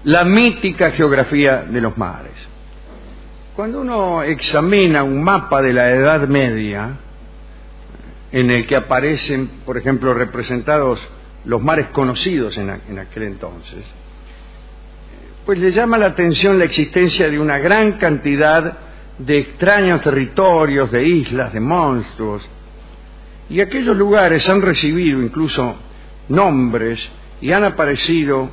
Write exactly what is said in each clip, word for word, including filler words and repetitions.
la mítica geografía de los mares. Cuando uno examina un mapa de la Edad Media, en el que aparecen, por ejemplo, representados los mares conocidos en, en aquel entonces, pues le llama la atención la existencia de una gran cantidad de extraños territorios, de islas, de monstruos, y aquellos lugares han recibido incluso nombres y han aparecido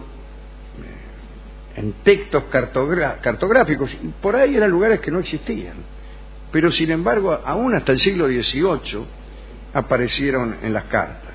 en textos cartográficos, y por ahí eran lugares que no existían, pero sin embargo aún hasta el siglo dieciocho aparecieron en las cartas.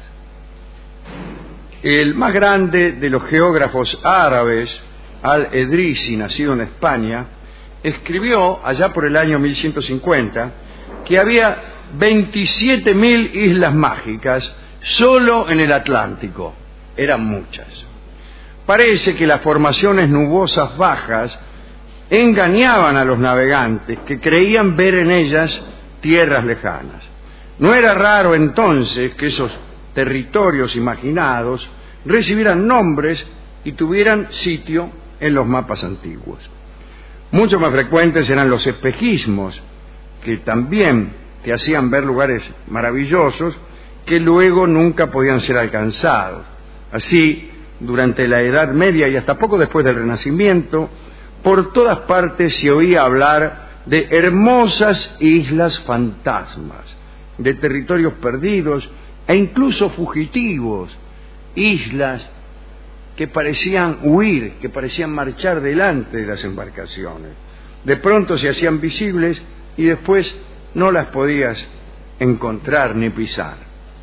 El más grande de los geógrafos árabes, Al-Edrisi, nacido en España, escribió allá por el año mil ciento cincuenta que había veintisiete mil islas mágicas solo en el Atlántico. Eran muchas. Parece que las formaciones nubosas bajas engañaban a los navegantes que creían ver en ellas tierras lejanas. No era raro entonces que esos territorios imaginados recibieran nombres y tuvieran sitio en los mapas antiguos. Mucho más frecuentes eran los espejismos, que también te hacían ver lugares maravillosos que luego nunca podían ser alcanzados. Así, durante la Edad Media y hasta poco después del Renacimiento, por todas partes se oía hablar de hermosas islas fantasmas, de territorios perdidos e incluso fugitivos, islas que parecían huir, que parecían marchar delante de las embarcaciones. De pronto se hacían visibles y después no las podías encontrar ni pisar.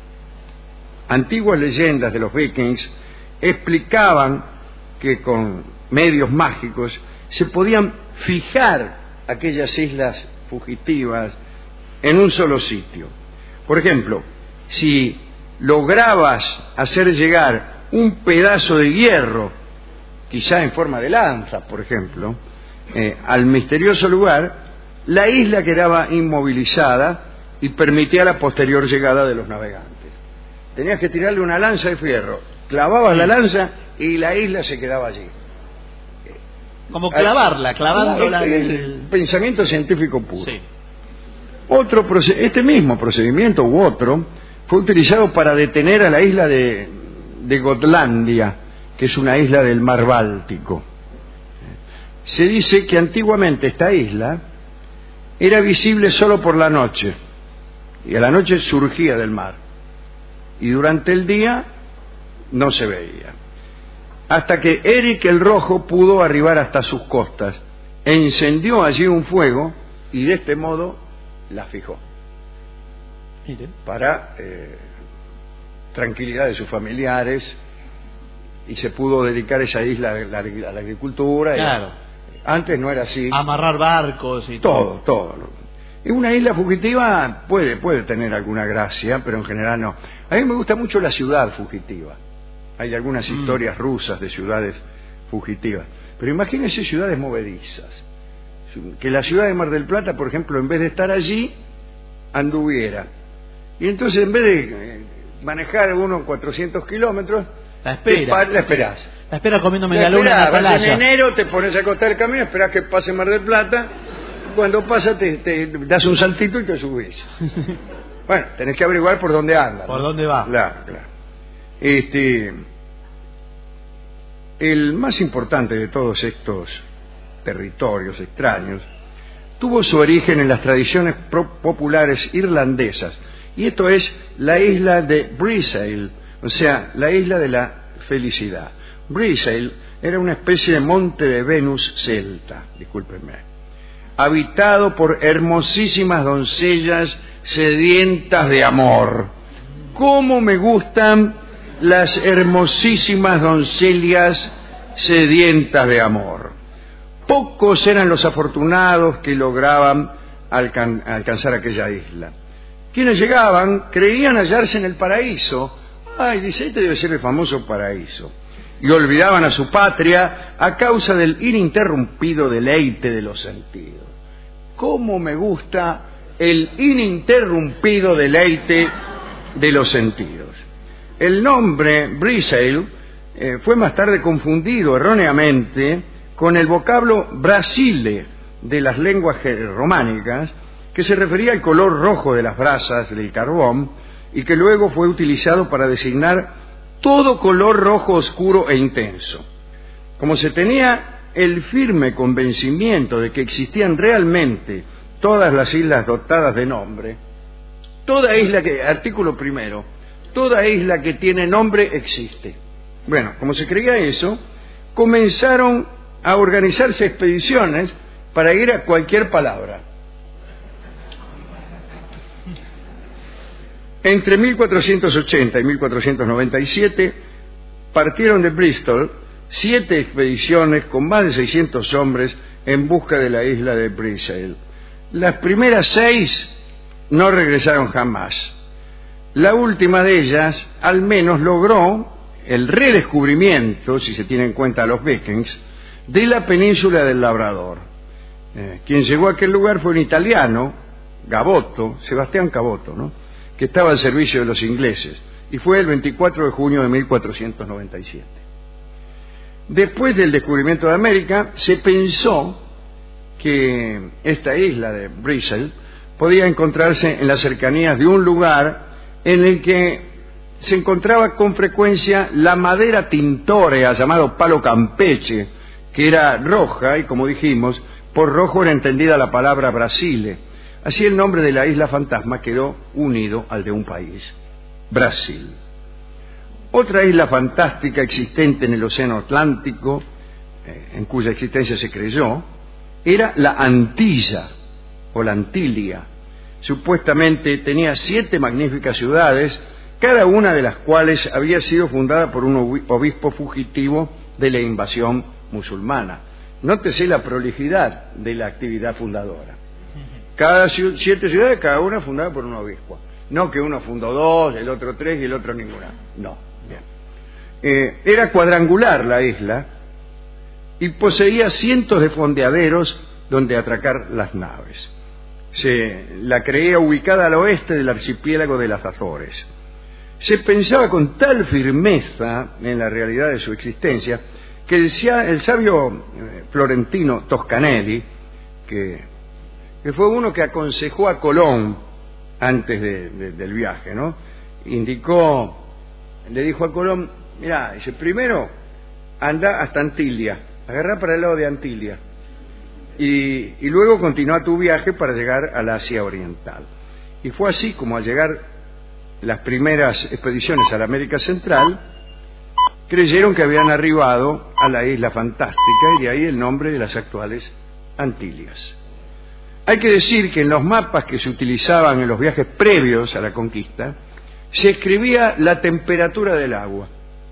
Antiguas leyendas de los vikings explicaban que con medios mágicos se podían fijar aquellas islas fugitivas en un solo sitio. Por ejemplo, si lograbas hacer llegar un pedazo de hierro, quizá en forma de lanza, por ejemplo, eh, al misterioso lugar, la isla quedaba inmovilizada y permitía la posterior llegada de los navegantes. Tenías que tirarle una lanza de fierro, clavabas la lanza y la isla se quedaba allí. Como clavarla, clavándola. El, el, el pensamiento científico puro. Sí. Otro, este mismo procedimiento u otro fue utilizado para detener a la isla de, de Gotlandia, que es una isla del mar Báltico. Se dice que antiguamente esta isla era visible solo por la noche, y a la noche surgía del mar, y durante el día no se veía. Hasta que Eric el Rojo pudo arribar hasta sus costas, encendió allí un fuego y de este modo la fijó. Mire. Para eh, tranquilidad de sus familiares, y se pudo dedicar esa isla a la, a la agricultura. Claro. Y, antes no era así. Amarrar barcos y todo. Todo, todo. Y una isla fugitiva puede, puede tener alguna gracia, pero en general no. A mí me gusta mucho la ciudad fugitiva. Hay algunas mm. historias rusas de ciudades fugitivas. Pero imagínense ciudades movedizas. Que la ciudad de Mar del Plata, por ejemplo, en vez de estar allí, anduviera. Y entonces, en vez de manejar unos cuatrocientos kilómetros, la espera. La esperás. La espera comiéndome la, la luna esperás, en la playa. En enero te pones a acostar el camino, esperás que pase Mar del Plata. Cuando pasa, te, te das un saltito y te subís. Bueno, tenés que averiguar por dónde anda. ¿Por ¿no? dónde va? Claro, claro. Este, el más importante de todos estos territorios extraños tuvo su origen en las tradiciones populares irlandesas, y esto es la isla de Breasail, o sea, la isla de la felicidad. Breasail era una especie de monte de Venus celta, discúlpenme, habitado por hermosísimas doncellas sedientas de amor. ¿Cómo me gustan las hermosísimas doncellas sedientas de amor? Pocos eran los afortunados que lograban alcan- alcanzar aquella isla. Quienes llegaban creían hallarse en el paraíso. Ay, dice, este debe ser el famoso paraíso. Y olvidaban a su patria a causa del ininterrumpido deleite de los sentidos. ¿Cómo me gusta el ininterrumpido deleite de los sentidos? El nombre Breasail eh, fue más tarde confundido erróneamente con el vocablo Brasile de las lenguas románicas, que se refería al color rojo de las brasas del carbón y que luego fue utilizado para designar todo color rojo oscuro e intenso. Como se tenía el firme convencimiento de que existían realmente todas las islas dotadas de nombre, toda isla que, artículo primero, toda isla que tiene nombre existe. Bueno, como se creía eso, comenzaron a organizarse expediciones para ir a cualquier palabra. Entre mil cuatrocientos ochenta y mil cuatrocientos noventa y siete partieron de Bristol siete expediciones con más de seiscientos hombres en busca de la isla de Brissail. Las primeras seis no regresaron jamás. La última de ellas, al menos, logró el redescubrimiento, si se tiene en cuenta a los vikings, de la península del Labrador. Eh, quien llegó a aquel lugar fue un italiano, Gaboto, Sebastián Gaboto, ¿no?, que estaba al servicio de los ingleses, y fue el veinticuatro de junio de mil cuatrocientos noventa y siete. Después del descubrimiento de América, se pensó que esta isla de Brissail podía encontrarse en las cercanías de un lugar en el que se encontraba con frecuencia la madera tintorea, llamado palo campeche, que era roja, y como dijimos, por rojo era entendida la palabra Brasile. Así el nombre de la isla fantasma quedó unido al de un país, Brasil. Otra isla fantástica existente en el Océano Atlántico, eh, en cuya existencia se creyó, era la Antilla, o la Antilia. Supuestamente tenía siete magníficas ciudades, cada una de las cuales había sido fundada por un obispo fugitivo de la invasión musulmana. Nótese la prolijidad de la actividad fundadora. Cada siete ciudades, cada una fundada por un obispo. No que uno fundó dos, el otro tres y el otro ninguna. No. Bien. Eh, era cuadrangular la isla y poseía cientos de fondeaderos donde atracar las naves. Se la creía ubicada al oeste del archipiélago de las Azores. Se pensaba con tal firmeza en la realidad de su existencia que el, el sabio florentino Toscanelli, que que fue uno que aconsejó a Colón antes de, de, del viaje, ¿no?, indicó, le dijo a Colón, mirá, dice, primero anda hasta Antilia, agarrá para el lado de Antilia, y, y luego continúa tu viaje para llegar al Asia Oriental. Y fue así como al llegar las primeras expediciones a la América Central, creyeron que habían arribado a la isla fantástica, y de ahí el nombre de las actuales Antillas. Hay que decir que en los mapas que se utilizaban en los viajes previos a la conquista, se escribía la temperatura del agua.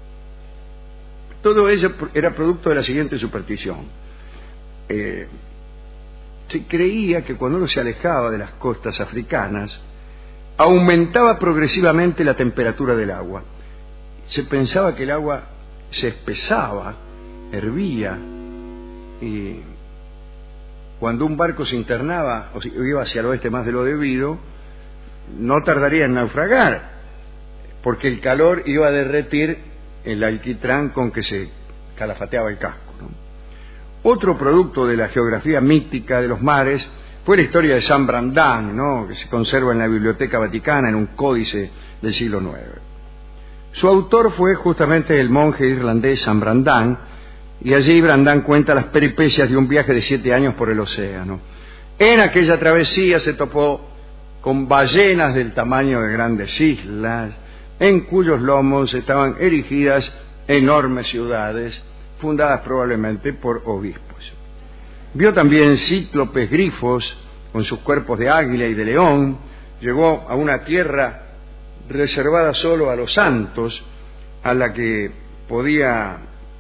Todo ello era producto de la siguiente superstición. Eh, se creía que cuando uno se alejaba de las costas africanas, aumentaba progresivamente la temperatura del agua. Se pensaba que el agua se espesaba, hervía, y cuando un barco se internaba o iba hacia el oeste más de lo debido, no tardaría en naufragar, porque el calor iba a derretir el alquitrán con que se calafateaba el casco, ¿no? Otro producto de la geografía mítica de los mares fue la historia de San Brandán, ¿no?, que se conserva en la Biblioteca Vaticana en un códice del siglo nueve. Su autor fue justamente el monje irlandés San Brandán, y allí Brandán cuenta las peripecias de un viaje de siete años por el océano. En aquella travesía se topó con ballenas del tamaño de grandes islas, en cuyos lomos estaban erigidas enormes ciudades, fundadas probablemente por obispos. Vio también cíclopes grifos con sus cuerpos de águila y de león. Llegó a una tierra reservada solo a los santos, a la que podía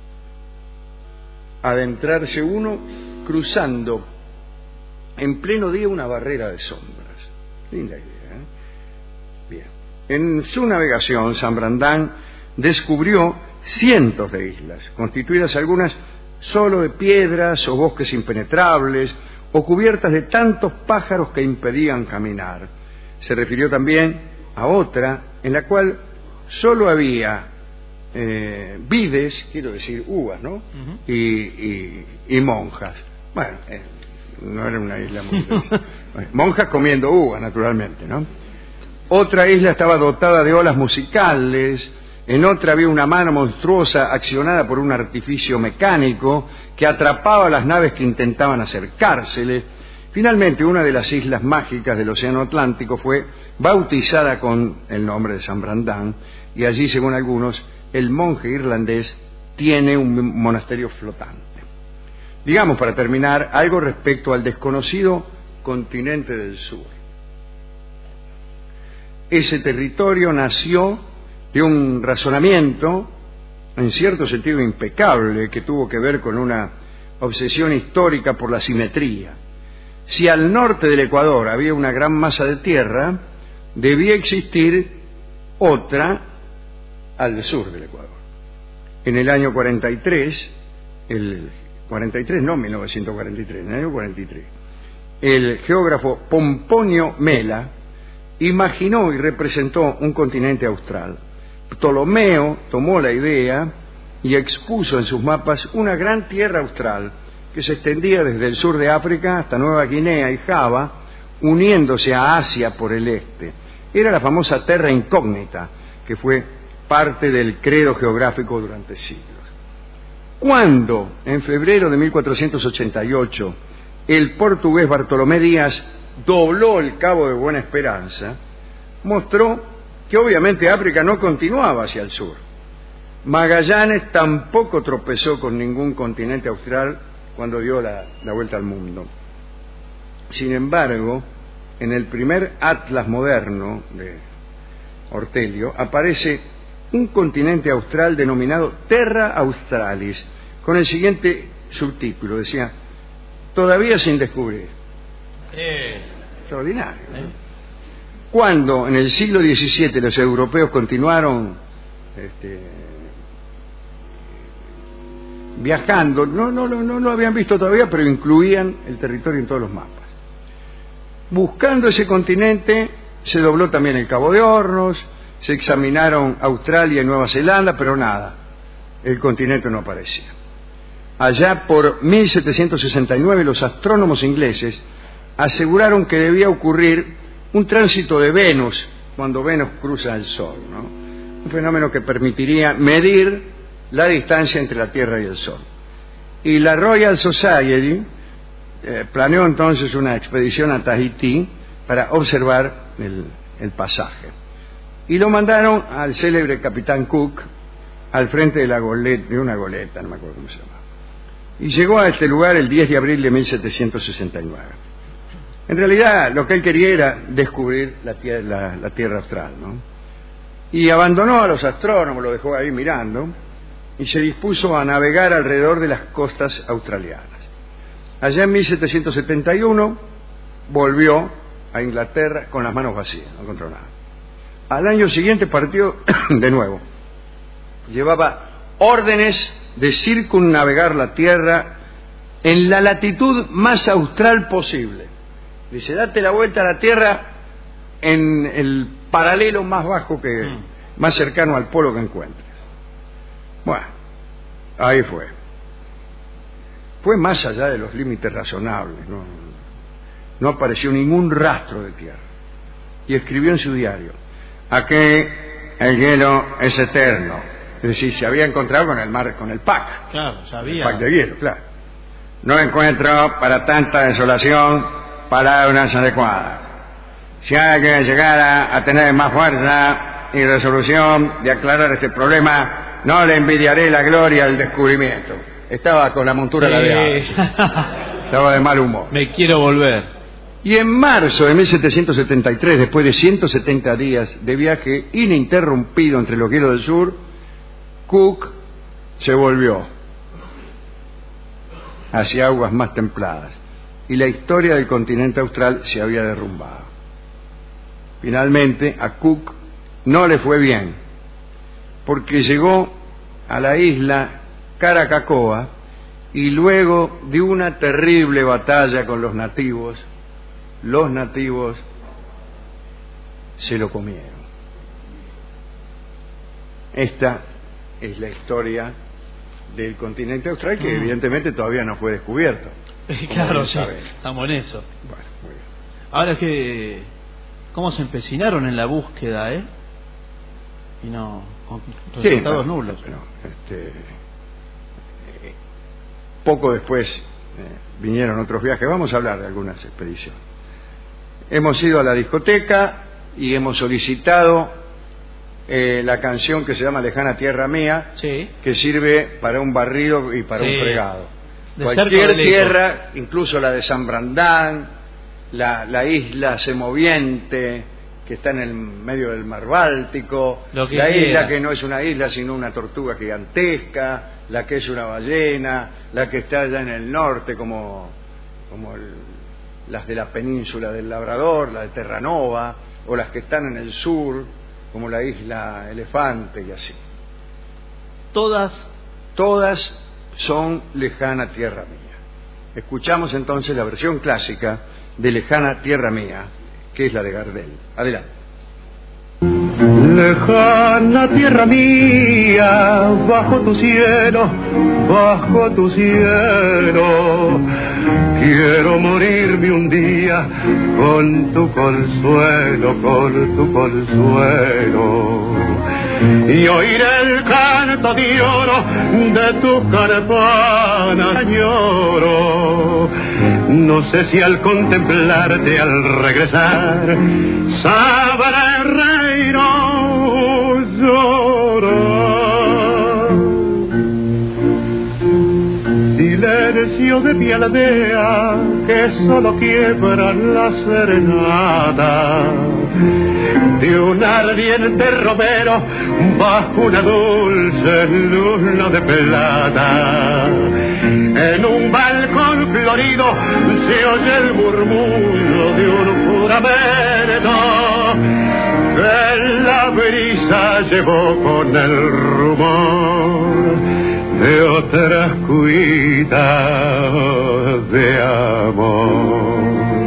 adentrarse uno cruzando en pleno día una barrera de sombras. Linda idea, ¿eh? Bien. En su navegación, San Brandán descubrió cientos de islas, constituidas algunas solo de piedras o bosques impenetrables, o cubiertas de tantos pájaros que impedían caminar. Se refirió también a otra en la cual solo había eh, vides, quiero decir uvas, ¿no? Ujú. y, y, y monjas. Bueno, eh, no era una isla muy... bueno, monjas comiendo uvas, naturalmente, ¿no? Otra isla estaba dotada de olas musicales, en otra había una mano monstruosa accionada por un artificio mecánico que atrapaba a las naves que intentaban acercárseles. Finalmente, una de las islas mágicas del Océano Atlántico fue bautizada con el nombre de San Brandán, y allí, según algunos, el monje irlandés tiene un monasterio flotante. Digamos, para terminar, algo respecto al desconocido continente del sur. Ese territorio nació de un razonamiento, en cierto sentido impecable, que tuvo que ver con una obsesión histórica por la simetría. Si al norte del Ecuador había una gran masa de tierra, debía existir otra al sur del Ecuador. En el año cuarenta y tres, el cuarenta y tres, no mil novecientos cuarenta y tres, en el año cuarenta y tres, el geógrafo Pomponio Mela imaginó y representó un continente austral. Ptolomeo tomó la idea y expuso en sus mapas una gran tierra austral que se extendía desde el sur de África hasta Nueva Guinea y Java, uniéndose a Asia por el este. Era la famosa terra incógnita, que fue parte del credo geográfico durante siglos. Cuando, en febrero de mil cuatrocientos ochenta y ocho, el portugués Bartolomé Díaz dobló el Cabo de Buena Esperanza, mostró que obviamente África no continuaba hacia el sur. Magallanes tampoco tropezó con ningún continente austral cuando dio la, la vuelta al mundo. Sin embargo, en el primer atlas moderno de Ortelio aparece un continente austral denominado Terra Australis, con el siguiente subtítulo, decía, todavía sin descubrir. Eh. Extraordinario, ¿no? ¿Eh? Cuando en el siglo diecisiete los europeos continuaron este, viajando, no, no, no, no lo habían visto todavía, pero incluían el territorio en todos los mapas. Buscando ese continente, se dobló también el Cabo de Hornos, se examinaron Australia y Nueva Zelanda, pero nada, el continente no aparecía. Allá por mil setecientos sesenta y nueve, los astrónomos ingleses aseguraron que debía ocurrir un tránsito de Venus cuando Venus cruza el Sol, ¿no? Un fenómeno que permitiría medir la distancia entre la Tierra y el Sol. Y la Royal Society eh, planeó entonces una expedición a Tahití para observar el, el pasaje. Y lo mandaron al célebre capitán Cook al frente de, la goleta, de una goleta, no me acuerdo cómo se llama. Y llegó a este lugar el diez de abril de mil setecientos sesenta y nueve. En realidad, lo que él quería era descubrir la tierra, la, la tierra austral, ¿no? Y abandonó a los astrónomos, lo dejó ahí mirando, y se dispuso a navegar alrededor de las costas australianas. Allá en mil setecientos setenta y uno volvió a Inglaterra con las manos vacías, no encontró nada. Al año siguiente partió de nuevo. Llevaba órdenes de circunnavegar la Tierra en la latitud más austral posible. Dice, date la vuelta a la Tierra en el paralelo más bajo que, mm. más cercano al polo que encuentres. Bueno, ahí fue. Fue más allá de los límites razonables, no, no apareció ningún rastro de tierra. Y escribió en su diario, aquí el hielo es eterno. Es decir, se había encontrado con el mar, con el P A C. Claro, sabía. El P A C de hielo, claro. No encuentro para tanta desolación palabras adecuadas. Si alguien llegara a tener más fuerza y resolución de aclarar este problema, no le envidiaré la gloria del descubrimiento. Estaba con la montura sí. ladeada. Estaba de mal humor. Me quiero volver. Y en marzo de mil setecientos setenta y tres, después de ciento setenta días de viaje ininterrumpido entre los hielos del sur, Cook se volvió hacia aguas más templadas y la historia del continente austral se había derrumbado. Finalmente, a Cook no le fue bien, porque llegó a la isla Caracacoa y luego de una terrible batalla con los nativos, los nativos se lo comieron. Esta es la historia del continente austral, que Mm. evidentemente todavía no fue descubierto. Claro, bien sí, sabes. estamos en eso. Bueno, muy bien. Ahora es que, ¿cómo se empecinaron en la búsqueda, eh? Y no, con resultados Sí, no, nulos. pero, este, eh, poco después eh, vinieron otros viajes. Vamos a hablar de algunas expediciones. Hemos ido a la discoteca y hemos solicitado eh, la canción que se llama Lejana Tierra Mía, Sí. que sirve para un barrido y para Sí. un fregado. De cerca Cualquier del eco. tierra, incluso la de San Brandán, la, la isla Semoviente, que está en el medio del mar Báltico, Lo que la quiera. isla que no es una isla sino una tortuga gigantesca, la que es una ballena, la que está allá en el norte como, como el, las de la península del Labrador, la de Terranova, o las que están en el sur como la isla Elefante y así. Todas. Todas son Lejana Tierra Mía. Escuchamos entonces la versión clásica de Lejana Tierra Mía, que es la de Gardel. Adelante. Lejana tierra mía, bajo tu cielo, bajo tu cielo, quiero morirme un día con tu consuelo, con tu consuelo, y oír el canto de oro de tu campana, lloro. No sé si al contemplarte, al regresar, sabrá reír o llorar. Silencio de mi aldea que solo quiebra la serenata de un ardiente romero bajo una dulce luna de plata. En un balcón florido se oye el murmullo de un juramento que la brisa llevó con el rumor de otras cuitas de amor.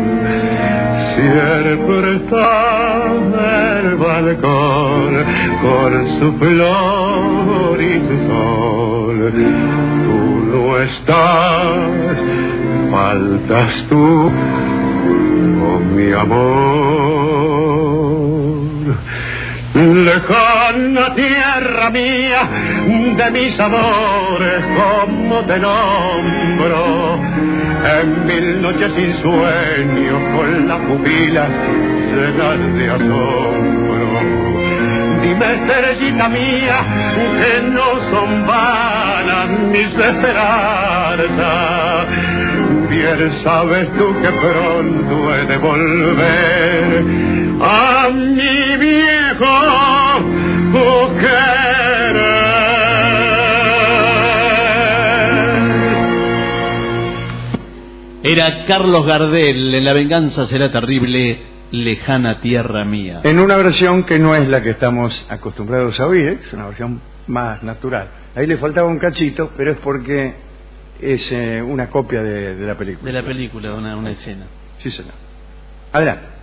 Siempre está en el balcón con su flor y su sol. Tú no estás, faltas tú, oh mi amor. Lejana tierra mía, de mis amores, como te nombro, en mil noches sin sueño, con las pupilas llenas de asombro. Dime, estrellita mía, que no son vanas mis esperanzas. Bien sabes tú que pronto he de volver a mi viejo querer. Era Carlos Gardel en La venganza será terrible, Lejana Tierra Mía. En una versión que no es la que estamos acostumbrados a oír, ¿eh? Es una versión más natural. Ahí le faltaba un cachito, pero es porque es eh, una copia de, de la película. De la película, una, una escena. Sí, señor. Adelante.